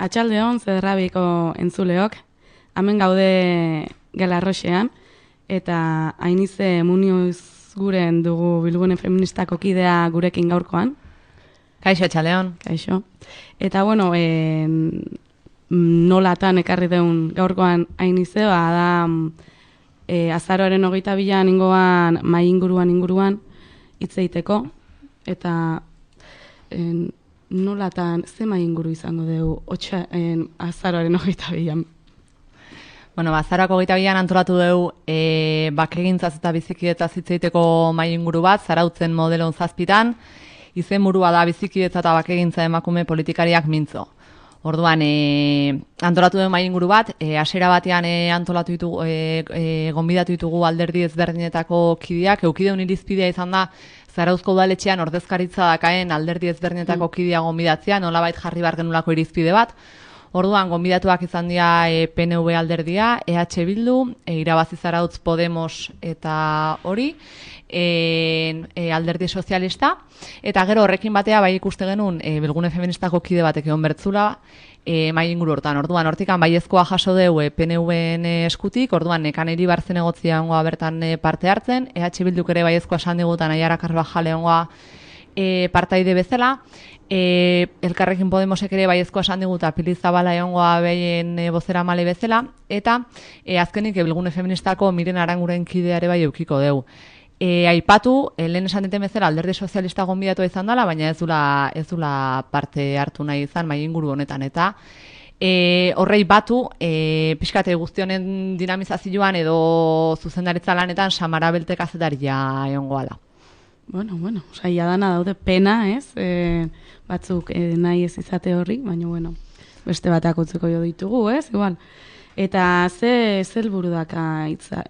Atxaldeon, Zederrabiko entzuleok, hemen gaude Galarroxean, eta Ainize Munioz guren dugu Bilgune Feministako kidea gurekin gaurkoan. Kaixo, atxaldeon. Kaixo. Eta, bueno, nolatan ekarri deun gaurkoan Ainize, da azaroaren 22an ingoan mai inguruan hitz egiteko, eta nolatan ze mai inguru izango dugu azaroaren 22an? Bueno, azaroako 22an antolatu dugu bakegintzaz eta bizikidetzaz hitz egiteko mai inguru bat, Zarautzen modelon 7 izenburua da bizikidetza eta bakegintza emakume politikariak mintzo. Orduan, antolatu dugu mai inguru bat, hasiera batean antolatu ditugu, gonbidatu ditugu alderdi ezberdinetako kideak, eukideun irizpidea izan da, Zarauzko udaletxean ordezkaritza dakaen alderdi ezberdinetako kidea gonbidatzea, nolabait jarri bar genulako irizpide bat. Orduan, gonbidatuak izan dira PNV alderdia, EH Bildu, Irabazi Zarautz Podemos eta hori, alderdi sozialista, eta gero horrekin batea bai ikuste genuen Bilgune Feministako kide batek egon bertzula mai inguru hortan. Orduan, hortikan baiezkoa jaso dugu PNV-en eskutik, orduan Kaneri Bartzen egotzia ongoa bertan parte hartzen, EH Bilduk ere baiezkoa esan digutan Aiara Karbajale ongoa partaide bezala, Elkarrekin Podemosek ere baiezkoa esan diguta Pili Zabala egongoa behien bozeramale bezala, eta azkenik Bilgune Feministako Miren Aranguren kideare bai eukiko dugu. Aipatu, lehen esan deten bezala alderdi sozialista gonbidatu izan dela, baina ez dula parte hartu nahi izan mai inguru honetan, eta horrei batu, pixkate guztionen dinamizazioan edo zuzendaritza lanetan Samara Belte kazetaria egongoala. Bueno, saia dana daude pena, ez? Batzuk nahi ez izate horri, baina, beste batak utzeko jo ditugu, ez? Igual. Eta ze helburu daka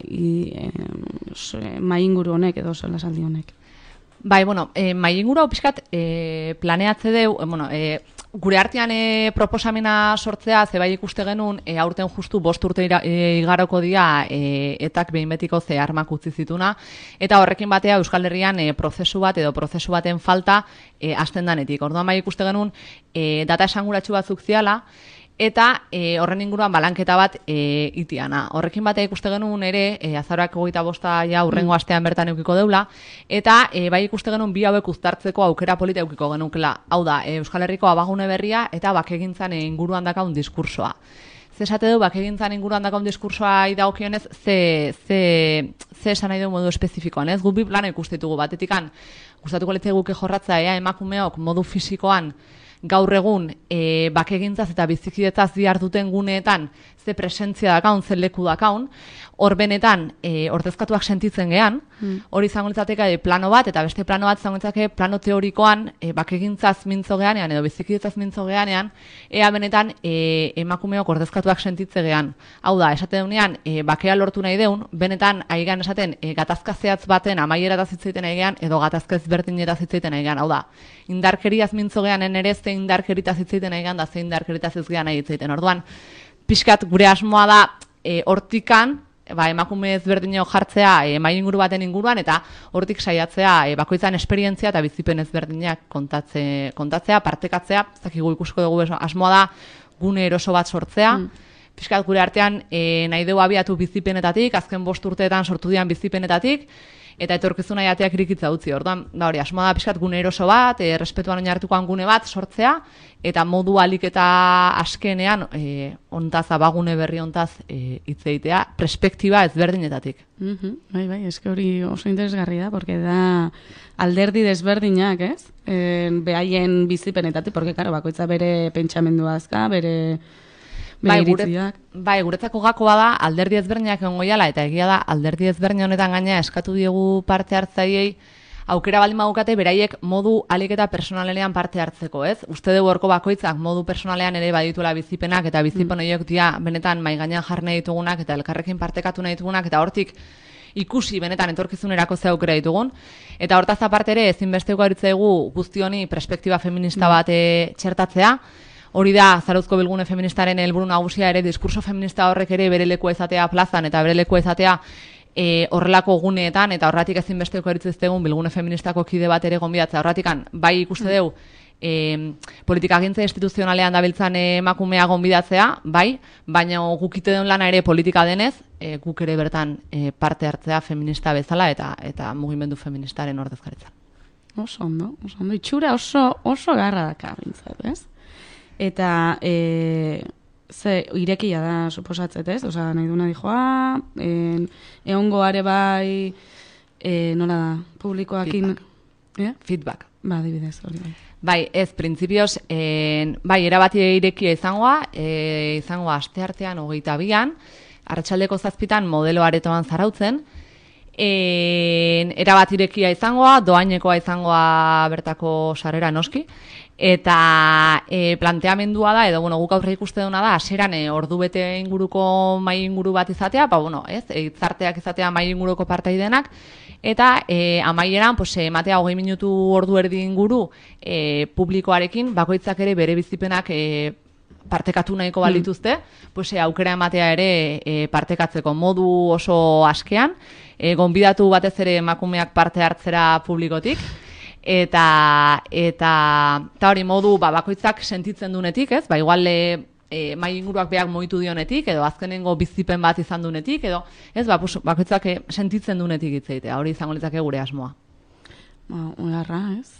mai inguru honek edo solasaldi honek? Bai, mai inguru hau pixkat planeatze deu, gure artean proposamena sortzea, ze bai ikuste genuen, aurten justu 5 urte igaroko dira etak behin betiko ze armak utzi zituna, eta horrekin batea Euskal Herrian prozesu baten falta hasten danetik. Orduan bai ikuste genuen data esanguratsu batzuk ziala, eta horren inguruan balanketa bat itiana. Horrekin batea ikuste genuen ere, azaroak 25 ja urrengo astean bertan eukiko deula, eta bai ikuste genuen bi hauek uztartzeko aukera polita eukiko genukela. Hau da, Euskal Herriko abagune berria eta bakegintzan inguruan dakaun diskursoa. Ze esate du, bakegintzan inguruan dakaun diskursoa idagokionez, ze esan nahi du modu espezifikoan, ez? Gu bi plano ikustitugu batetikan, gustatuko litzaiguke jorratzea emakumeok modu fisikoan gaur egun bakegintzaz eta bizikidetzaz diharduten guneetan ze presentzia dakaun, ze leku dakaun, hor benetan ordezkatuak sentitzen gean, hori izango litzateke plano bat, eta beste plano bat izango litzateke plano teorikoan bakegintzaz mintzo geanean edo bizikidetzaz mintzo geanean, ea benetan emakumeok ordezkatuak sentitze gean. Hau da, esate dunean, bakea lortu nahi deun, benetan aigan esaten gatazka zehatz baten amaierataz hitzeiten nahi gean, edo gatazka ezberdinetaz hitzeiten nahi gean. Hau da, indarkeriaz mintzo geanen ere ze indarkeritaz hitzeiten nahi gean, da ze indarkeritaz ez gean nahi hitzeiten. Orduan, pixkat gure asmoa da hortikan, emakume ezberdineo jartzea mai inguru baten inguruan, eta hortik saiatzea bakoitzan esperientzia eta bizipen ezberdinak kontatzea, partekatzea, ez dakigu ikusko dugu asmoa da gune eroso bat sortzea, pixkat gure artean nahi dugu abiatu bizipenetatik, azken 5 urteetan sortu dian bizipenetatik, eta etorkizuna jateak irikitza utzi. Orduan, hori, asmoa da pixkat gune eroso bat, respetuan oinarritukoan gune bat sortzea, eta modu alik eta askenean ontaz, abagune berri ontaz hitz egitea, perspektiba ezberdinetatik. Bai, eske hori oso interesgarri da, porque da alderdi desberdinak, ez? Behaien bizipenetatik, porque, karo, bakoitza bere pentsamendua azka, bere iritziak. Bai, guretzako gakoa da alderdi ezberdinak egongo jala, eta egia da alderdi ezberdin honetan gaina eskatu diegu parte hartzaileei aukera baldin badukate beraiek modu alik eta personalean parte hartzeko, ez? Uste dugu horko bakoitzak modu personalean ere badituela bizipenak, eta bizipen horiek dira benetan mai gainean jarri ditugunak eta elkarrekin partekatu nahi ditugunak, eta hortik ikusi benetan etorkizunerako ze aukera ditugun, eta hortaz aparte ere ezinbesteko aritzaigu guzti honi perspektiba feminista bat txertatzea. Hori da, Zarauzko Bilgune Feministaren helburu nagusia ere, diskurso feminista horrek ere bere lekua izatea plazan eta bere lekua izatea horrelako guneetan, eta horratik ezinbesteko eritzeztegun Bilgune Feministako kide bat ere gonbidatzea. Horratikan, bai ikuste dugu, politikagintza instituzionalean dabiltzan emakumea gonbidatzea, bai, baina gukite den lana ere politika denez, guk ere bertan parte hartzea feminista bezala eta mugimendu feministaren ordezkaritzan. Oso ondo. Itxura oso garra daka, bintzat, ez? Eta, irekia da, suposatzet, ez? Osa, nahi duna dijoa, egongo are bai, nola da, publikoakin... Feedback. Ba, dibidez, hori bai. Bai, ez, printzipioz, bai, erabati irekia izangoa asteartean 22an, arratsaldeko 7 modelo aretoan zarautzen, erabat irekia izangoa, doainekoa izangoa bertako sarrera noski, eta planteamendua da, edo guk aurre ikuste duna da, hasieran ordubete inguruko mai inguru bat izatea, hitzarteak izatea mai inguruko partaidenak, eta amaieran ematea 20 minutu ordu erdi inguru publikoarekin, bakoitzak ere bere bizipenak partekatu nahiko balituzte, aukera ematea ere partekatzeko modu oso askean, gonbidatu batez ere emakumeak parte hartzera publikotik, eta hori modu bakoitzak sentitzen dunetik, ez? Igual mai inguruak beak moitu dionetik, edo azkenengo bizipen bat izan dunetik, edo ez, bakoitzak sentitzen dunetik itzeitea, hori izango litzake gure asmoa. Oiarra, ez?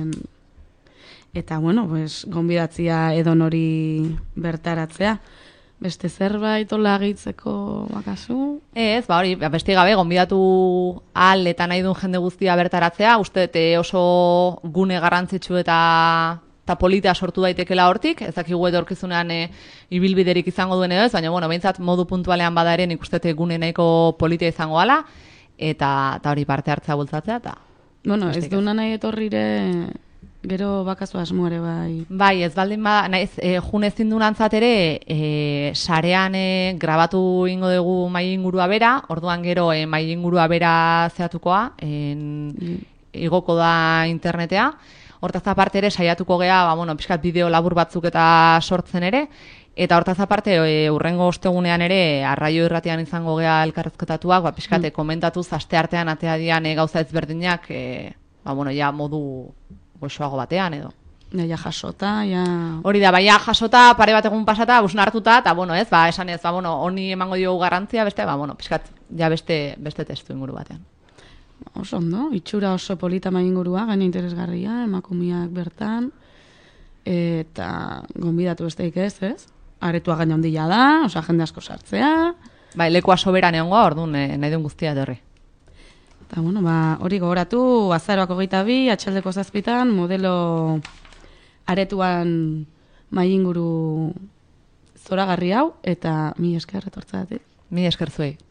Eta, gonbidatzia edon hori bertaratzea. Beste zerbait olagitzeko bakazu? Ez, hori, beste gabe, gonbidatu ahal eta nahi duen jende guztia bertaratzea, uste oso gune garrantzitsu eta polita sortu daitekela hortik, ez dakigu etorkizunean ibilbiderik izango duen edo ez, baina, behintzat modu puntualean bada ere nik uste gune nahiko polita izango ala, eta hori parte hartzea bultzatzea, eta... Ez duna nahi etorrire... Gero bakazu asmoare bai. Bai, ez baldin bada, naiz, jun ezin dunantzat ere, sarean grabatu ingo dugu mai ingurua bera, orduan gero mai ingurua bera zeatukoa, igoko da internetea. Hortaz aparte ere, saiatuko gea, pixkat bideo labur batzuk eta sortzen ere, eta hortaz aparte, urrengo ostegunean ere, arraio irratian izango gea elkarrezketatuak, pixkat komentatuz, asteartean atea dian gauza ezberdinak, ja modu... goxoago batean, edo. Ja jasota, ja... Hori da, baina jasota, pare bat egun pasata, hartuta, eta, esan ez, honi emango diogu garrantzia, beste, pixkat, ja beste testu inguru batean. Oso ondo, itxura oso polita mai ingurua, gaina interesgarria, emakumeak bertan, eta gonbidatu besteik ez? Aretua gaina ondila da, jende asko sartzea... Bai, lekua soberan egongoa, orduan, nahi duen guztia etorri. Eta, hori gogoratu, azaroak 22, atxaldeko 7, modelo aretuan mai inguru zoragarri hau, eta mi esker etortzatik. Mi esker zuei.